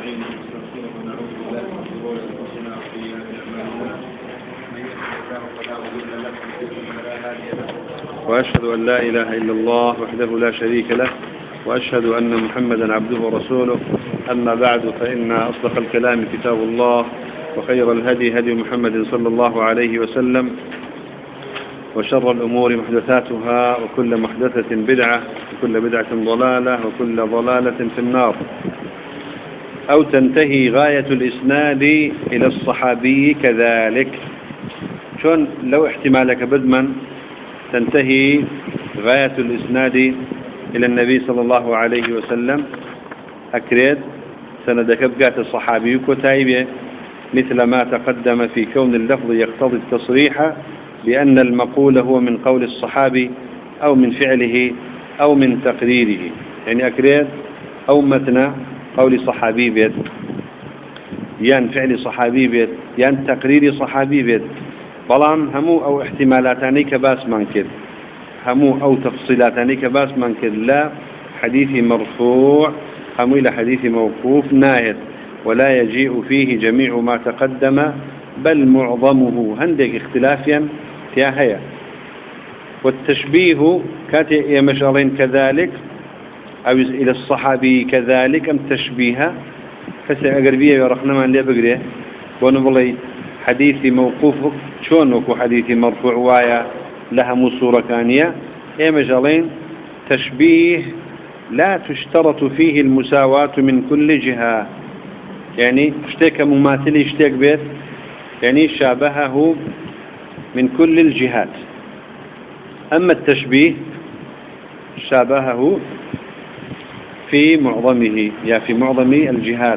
ونستعينه ونستغفره ونعوذ بالله من شرور انفسنا وسيئات اعمالنا من يهده الله فلا مضل له ومن يضلل فلا هادي له واشهد ان لا اله الا الله وحده لا شريك له واشهد ان محمدا عبده ورسوله. اما بعد فان اصدق الكلام كتاب الله وخير الهدي هدي محمد صلى الله عليه وسلم وشر الأمور محدثاتها وكل محدثة بدعة وكل بدعة ضلالة وكل ضلالة في النار. أو تنتهي غاية الإسناد إلى الصحابي كذلك. شون لو احتمالك بدما تنتهي غاية الإسناد إلى النبي صلى الله عليه وسلم أكريد سندك بقات الصحابي كتايبه مثل ما تقدم في كون اللفظ يقتضي التصريح بأن المقول هو من قول الصحابي أو من فعله أو من تقريره. يعني أكريد أو مثنى قول صحابي بيت يان فعل صحابي بيت يان تقرير صحابي بيت بلان همو أو احتمالاتاني كباس منكر همو أو تفصيلاتاني كباس منكر لا حديث مرفوع همو إلى حديث موقوف ناهد ولا يجيء فيه جميع ما تقدم بل معظمه هندك اختلافيا فيها هي. والتشبيه كاتي يا مشغلين كذلك أو إلى الصحابي كذلك أم تشبيها كسي أقربية يرخنا من اللي بقريه ونبلي حديثي موقوف شونك وحديثي مرفوع وايا لها مصورة كانية يا مشغلين تشبيه لا تشترط فيه المساواة من كل جهة. يعني اشتيك مماثل اشتيك بيت يعني شابهه من كل الجهات. أما التشبيه شابهه في معظمه يا في معظم الجهات.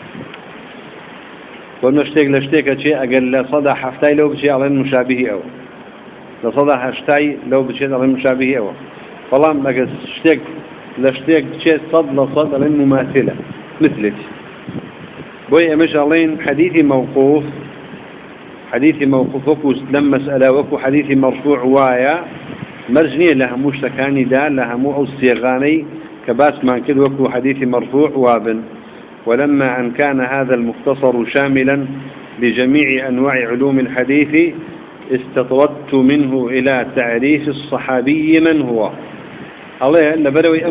ونشتيك لشتيك شيء أقل صدى حفتاي لو بشيء على المشابه أو لصدى حفتاي لو بشيء على المشابه أو والله ما اشتيك لشتيك شيء صد لصد على المماثلة مثلك بوي مشغلين حديثي موقوف وكو لما مسألة وكو حديثي مرفوع وايا مرجنية لها مشتكاني دا لها مو الصيغاني كباس ما كد وكو حديثي مرفوع وابن. ولما أن كان هذا المختصر شاملا لجميع أنواع علوم الحديث استطردت منه إلى تعريف الصحابي من هو. الله لبروي أم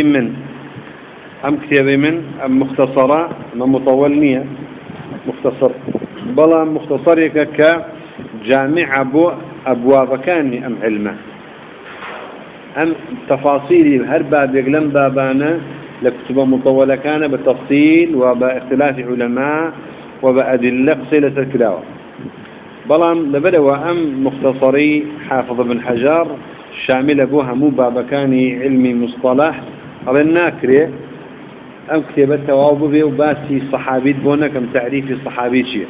كتابين من أم مختصرة أم مطولنية مختصر بلا مختصرك كجامع أبواب كان أم علمه أم تفاصيل هر باب يقلم بابانا لكتب مطولة كان بالتفصيل وباختلاف علماء وبأدلة قصيلة الكلاوة بلا لبدوا أم مختصري حافظ بن حجر شامل أبوها مو باب كان علمي مصطلح على الناكري أم كتابة توابه وباسي صحابي بونا كم تعريف الصحابي شيء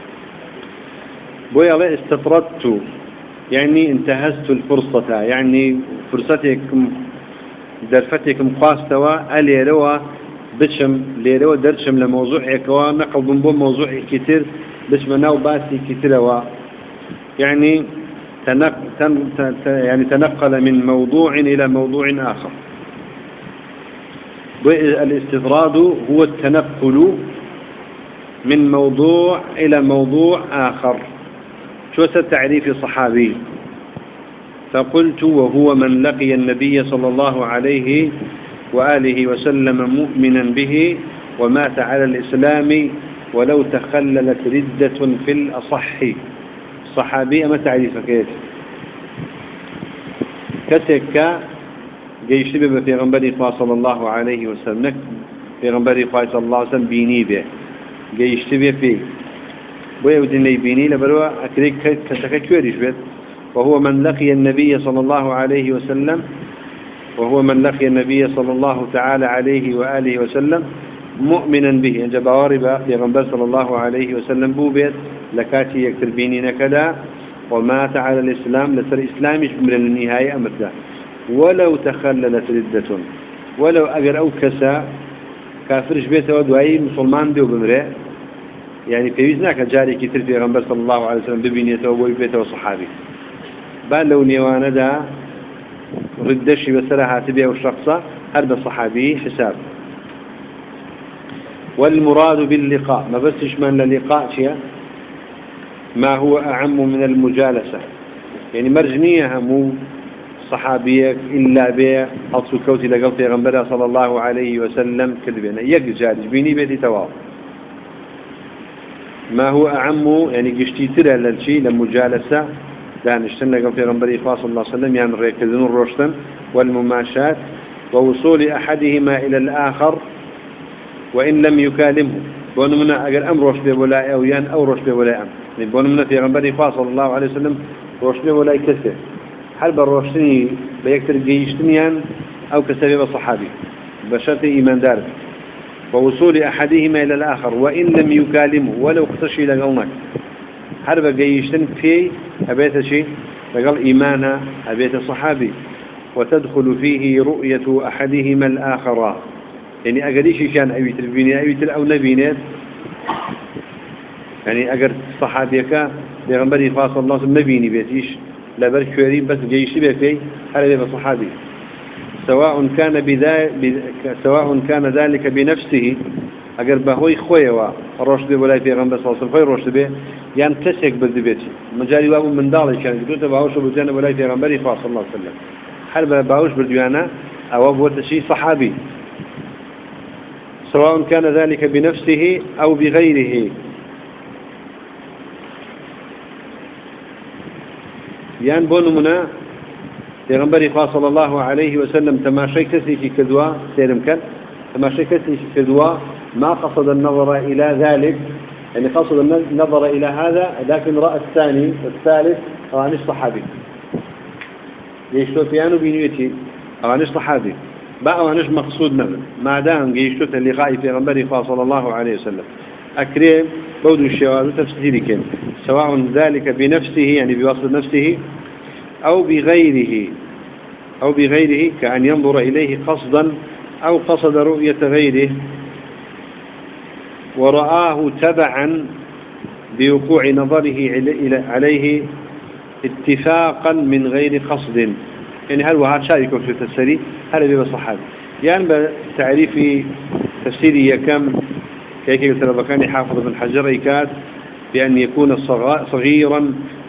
بويا الله استطردت يعني انتهزت الفرصة يعني فرصتكم درفتكم قاستوا أليروا بشم ليروا درشم لموضوعك ونقل بنبون موضوع كتير بشمناو باسي كتير يعني تنقل من موضوع إلى موضوع آخر. والاستطراد هو التنقل من موضوع إلى موضوع آخر. شو تعريف صحابي؟ فقلت وهو من لقي النبي صلى الله عليه وآله وسلم مؤمنا به ومات على الإسلام ولو تخللت ردة في الأصح. صحابي أما تعريفك إيه؟ كتك جيش بما في غنبري صلى الله عليه وسلم في غنبري صلى الله عليه وسلم بيني به جيش بما فيه ويودني بيني لبروا أكريك كتك كوريش بيت وهو من لقي النبي صلى الله عليه وسلم تعالى عليه وآله وسلم مؤمنا به أنجب واربا في غنبر صلى الله عليه وسلم بوبيت لكاتي يكتر بيني نكدا ومات على الإسلام لسر إسلامش من النهاية أمرته ولو تخللت ردة ولو أجر أو كسا كافرش بيته ودعي مسلمان بيو بمرئ يعني في وزنك جاري كتير في غنبر صلى الله عليه وسلم ببينيته وبيته وصحابي بل لو نيوانا دا ردشي بسرعة تبيه الشخصة هرب صحابي حساب والمراد باللقاء ما بس يشمل اللقاء شيء ما هو أعم من المجالسة يعني مرجنية مو صحابيك إلا به أصل كوتي لقلت يغنبرها صلى الله عليه وسلم كذبنا يقجال بيني بيتي تواو ما هو أعم يعني قشتي ترى للشيء لمجالسة لأن اشتنا قلت يغنبري صلى الله عليه وسلم يعني ريكذنون روشتن والمماشات ووصول أحدهما إلى الآخر وإن لم يكالمه بونمنا أجر أم روش بولاء أو يان أو روش بولاء أم يعني بونمنا في غنبري صلى الله عليه وسلم روش بولاء كسر هل بالروشني بيكتر جيشتنيان أو كسبب صحابي بشرط إيمان دار ووصول أحدهما إلى الآخر وإن لم يكالمه ولو اقتشي لقلناك هل بجيشتن في أبيت شيء لقل إيمانا أبيت صحابي وتدخل فيه رؤية أحدهما الآخر يعني أقريشي كان أبيت البنية أبيت أو نبينات يعني أقر صحابيك لغنبري صلى الله عليه وسلم نبيني بيتيش لا بل كورين بس جيشي بكي هذا يبقى صحابي سواء كان ذلك بنفسه اگر بهوي خويا رشد ولا في غنبر صلى الله عليه وسلم رشد به يعني كسك بالذبيتي مجاري باب من دالي كان قلت باوش بجانا ولا في غنبر صلى الله عليه وسلم هل باوش بالديانه او ابو شيء صحابي سواء كان ذلك بنفسه او بغيره يعني بونمنا پیغمبر صلى الله عليه وسلم تماشي كسي في كذوا سيرم كان تماشي كسي في كذوا ما قصد النظر إلى ذلك يعني قصد النظر إلى هذا لكن رأى الثاني والثالث أوانش صحابي يشتو فيانو بنيتي أوانش صحابي با أوانش مقصود نظر ما دام يشتو اللقاء في غنبري صلى الله عليه وسلم أكريم بودو الشوال وتفسيري كان سواء ذلك بنفسه يعني بواسطة نفسه أو بغيره كأن ينظر إليه قصدا أو قصد رؤية غيره ورآه تبعا بوقوع نظره عليه اتفاقا من غير قصد يعني هل وهذا شارك في التفسير هل بيبقى صحابي يعني بتعريف تفسيري كم كيف قلت لبكاني حافظ بن حجر إيكاد بأن يكون صغيرا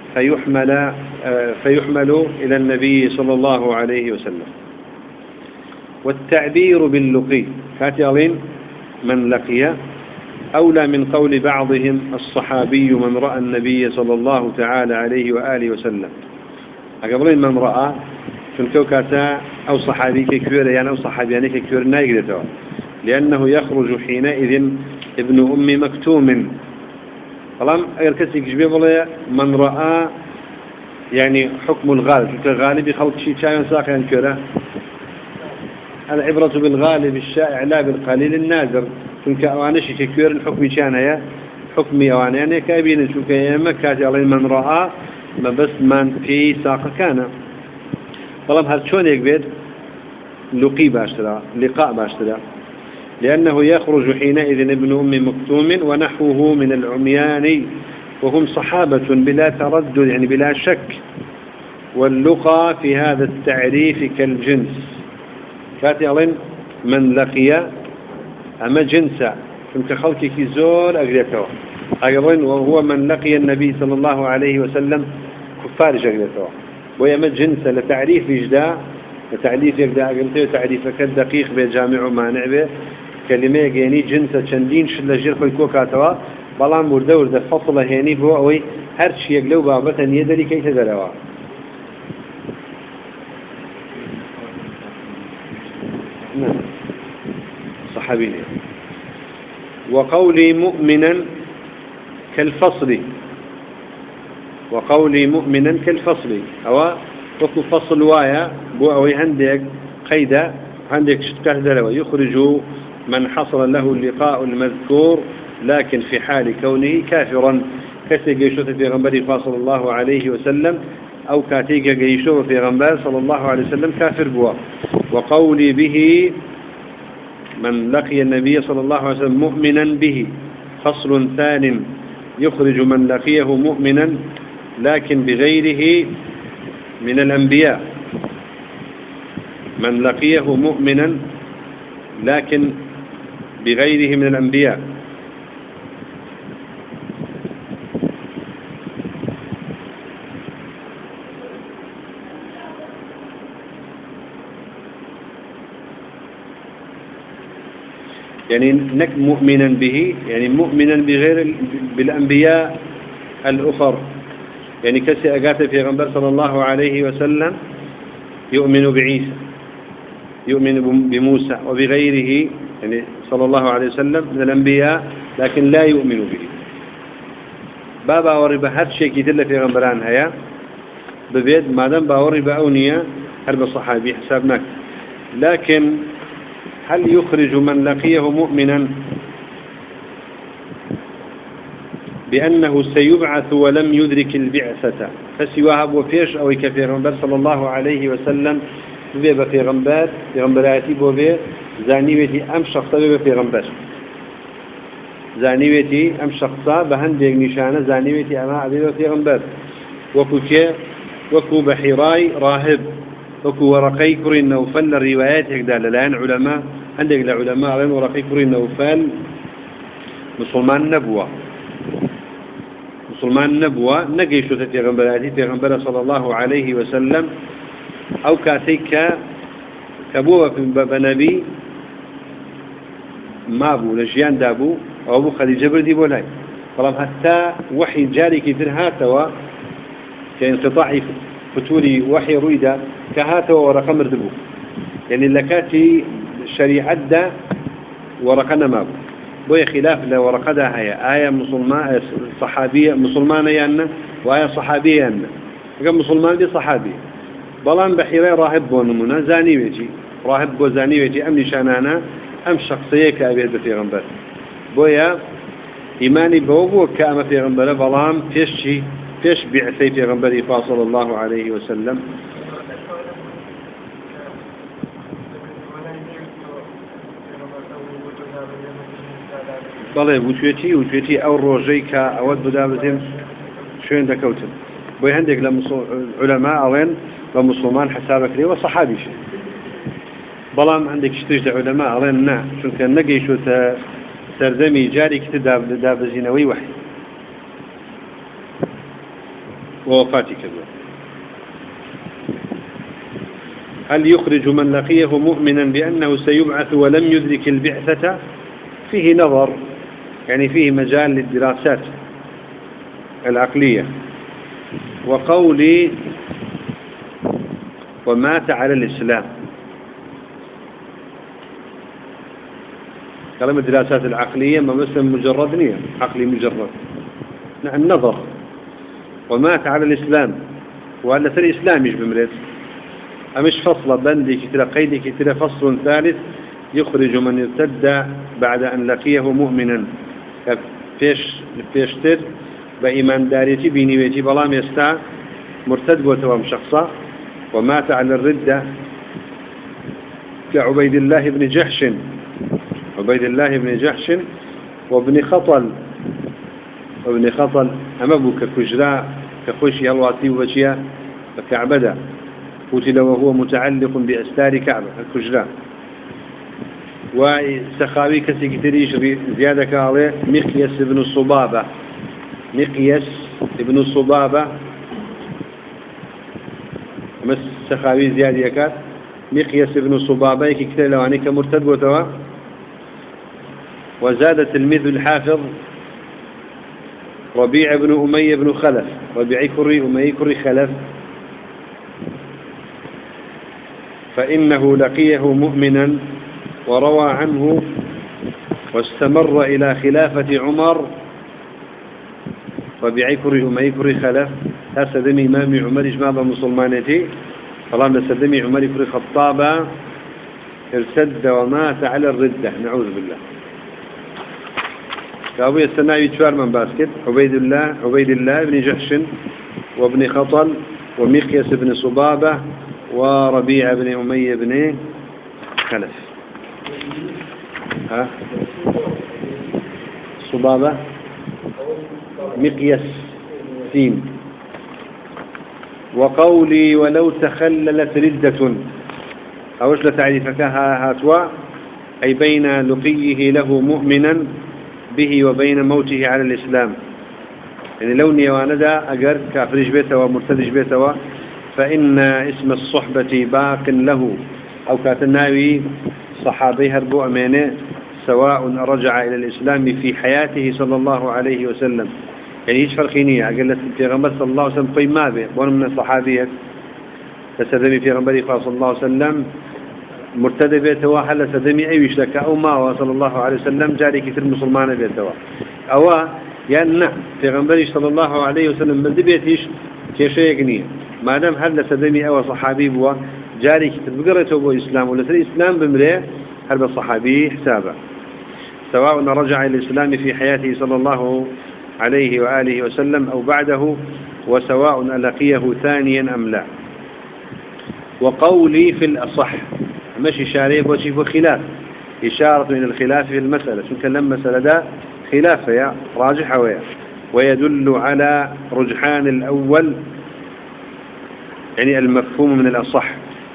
فيحمل إلى النبي صلى الله عليه وسلم والتعبير باللقي كاتيالين من لقي أولى من قول بعضهم الصحابي من رأى النبي صلى الله تعالى عليه وآله وسلم أقبلين من رأى كوكاتا أو صحابي كيكبير يعني أو صحابياني كيكبير نايقدته لأنه يخرج حينئذ ابن أم مكتوم طالما أركسي كشبيه والله من رأى يعني حكم الغالب كالغالب يخلق شيء شاين ساقيا كرة العبرة بالغالب الشائع لا بالقليل النادر كنك أوانشي ككير الحكم كان هي حكمي أواني يعني كابين شوك يما كاتي علي من رأى ما بس من في ساق كان طالما هل شون يكبر لقي باشترا لقاء باشترا لأنه يخرج حينئذ ابن أم مكتوم ونحوه من العميان وهم صحابة بلا تردد يعني بلا شك واللقى في هذا التعريف كالجنس كاتي علين من لقي أما جنسا كنت خلقك زور أقريتوا أقرين وهو من لقي النبي صلى الله عليه وسلم كفار أقريتوا ويما جنسا لتعريف إجداء لتعريف إجداء أقريتوا تعريفك الدقيق بجامع مانع به كلمة يعني جنسا شندين شل جرخ الكوكاتوا بلان بردور ذا فصل هني هو أوي هرش يقلو بابة يدري كي تدروا نعم صحابي وقولي مؤمنا كالفصل أو وكو فصل وايا بو أوي هندك قيدة عندك شتكه دلوا يخرج من حصل له اللقاء المذكور لكن في حال كونه كافرا كسي جيشوت في غنبري صلى الله عليه وسلم أو كاتيك جيشوت في غنبر صلى الله عليه وسلم كافر بوا وقولي به من لقي النبي صلى الله عليه وسلم مؤمنا به فصل ثان يخرج من لقيه مؤمنا لكن بغيره من الأنبياء من لقيه مؤمنا لكن بغيره من الأنبياء. يعني نك مؤمنا به، يعني مؤمنا بالأنبياء الأخر. يعني كسي أقات في غنبر صلى الله عليه وسلم يؤمن بعيسى، يؤمن بموسى وبغيره، يعني صلى الله عليه وسلم من الأنبياء، لكن لا يؤمن به. بابا وربا هر شيء كتير في غنبران هيا ببيت ما دام باوربا أونية هرب الصحابي حسابناك. لكن هل يخرج من لقيه مؤمنا بأنه سيبعث ولم يدرك البعثة فسيوهب وفيش أو كفيغنبر صلى الله عليه وسلم بيبا في غنبراتي بوبي زانيوتي أم شخصا بيبا في غنبر زانيوتي أم شخصا بهندق نشانة زانيوتي أما بيبا في غنبر وكو بحراي راهب وكو ورقي كري النوفل الروايات هكذا للآن علماء عندك العلماء على ورقي كري النوفل مسلمان نبوة نقيشو في غنبراتي في غنبرة صلى الله عليه وسلم أو كاتيك كبوة في بنبي ما بو لجيان دابو أو أبو خديجة بردي بولاي طالما حتى وحي جاري كتير هاتوا كانقطاع فتوري وحي رويدا كهاتوا ورقة مردبو يعني لكاتي شريعة دا ورقنا ما بو بوي خلاف لورقة دا هي آية مسلمان صحابية مسلمانة يعني وآية صحابية يعني كم مسلمان دي صحابية بلان بحيري راهب بونمونا زاني ويجي راهب بو زاني ويجي أم نشانانا أم شخصية كأبيض في غنبر بويا إيماني بوبو كأم في غنبر بلان فيش بعثي في غنبر صلى الله عليه وسلم بله وشويتي أو روجيكا أود بدابزين شوين دكوتن بوي عندك علماء أوين ومسلمان حسابك ليه وصحابي شيء بلام عندك شتجد علماء أوين نا شو كان نجي شو ترجمي جاري كتاب دابزينوي وحي ووفاتي كذا. هل يخرج من لقيه مؤمنا بأنه سيبعث ولم يدرك البعثة؟ فيه نظر، يعني فيه مجال للدراسات العقلية. وقولي ومات على الإسلام كلام الدراسات العقلية ما مثل مجرد نية عقلي مجرد النظر ومات على الإسلام وهذا في الإسلام مش بمريض أمش فصل بندي كتير قيدي كتير فصل ثالث يخرج من ارتد بعد أن لقيه مؤمنا فيشتر بإيمان داريتي بنيويتي بلام يستع مرتد وتوام شخصا ومات على الردة كعبيد الله بن جحش وابن خطل أما بو ككجراء كخش يلواتي وبشيا فكعبدا قتل وهو متعلق بأستار كعبة الكجراء. وسخاوي كسي كتريش زيادة عليه مقياس ابن الصبابة مس سخاوي زيادة كات مقياس ابن الصبابة كتير لواني كمرتد وتوا. وزاد تلميذ الحافظ ربيع بن أمية بن خلف أمية كري خلف فإنه لقيه مؤمنا وروى عنه واستمر إلى خلافة عمر. ربيع كري أمية كري خلف هسدمي إمام عمر إجماع مسلمانتي طالما سدمي عمر كري خطابة ارتد ومات على الردة نعوذ بالله. كابو السناوي تشوار من باسكت عبيد الله بن جحش وابن خطل ومقياس بن صبابة وربيع بن أمية بن خلف. صبابة مقياس سين. وقولي ولو تخللت ردة أوش لتعريفك هاتوا أي بين لقيه له مؤمنا به وبين موته على الإسلام. يعني لو نيواندا أجر كافرج بيته ومرتدج بيته فإن اسم الصحبة باق له، أو كاتناوي صحابي هربو أمانه سواء رجع إلى الإسلام في حياته صلى الله عليه وسلم. يعني إيش فرقيني أقول في غنبر صلى الله عليه وسلم قيم ما به وأنا من الصحابية تسدمي في غنبري صلى الله عليه وسلم مرتدى بيتوا حل سدمي أي وش لك أو ما صلى الله عليه وسلم جاري كثير مسلمان بيتوا أو يعني في غنبري صلى الله عليه وسلم من بيتيش كشيء جنيه ما دام هل سدمي أو صحابي بوا جاري كثير بقرته بو إسلام ولا ترى إسلام بمريه هل بالصحابي حسابه سواء رجع إلى الإسلام في حياته صلى الله عليه وآله وسلم أو بعده، وسواء ألقيه ثانيا أم لا. وقولي في الأصح مش إشارة وشيف خلاف، إشارة إلى الخلاف في المسألة، شو كلام مسألة ده خلاف يا راجح ويا، ويدل على رجحان الأول يعني المفهوم من الأصح.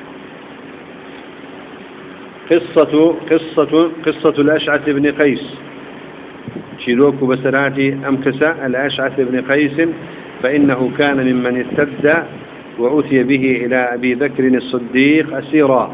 قصة الأشعث بن قيس شيروك بسراتي أمكسة الأشعث بن قيس، فإنه كان ممن ارتد وأتي به إلى أبي بكر الصديق أسيرا.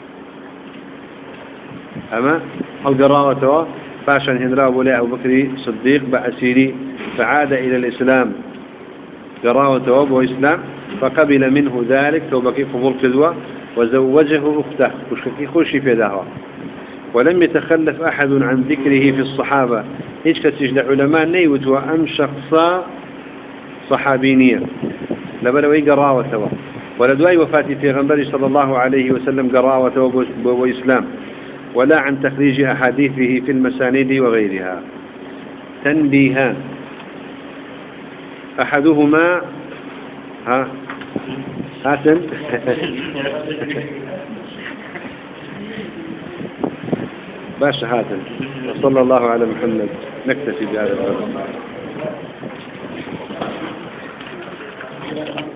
أما القراوة فاشا هنراب ولا أبو بكر الصديق بأسيري فعاد إلى الإسلام قراوة وأبو إسلام فقبل منه ذلك توبكي قبول كذوة وزوجه أخته خشي في دهوة. ولم يتخلف أحد عن ذكره في الصحابة، هيك كتجد علماء نيوت وأم شخصا صحابينيا لبلوي قراوة ولدواي وفاتي في غنبري صلى الله عليه وسلم قراوة وإسلام، ولا عن تخريج أحاديثه في المسانيد وغيرها. تنبيهان: أحدهما هاتن باش هاتن. وصلى الله على محمد. نكتفي بهذا القدر.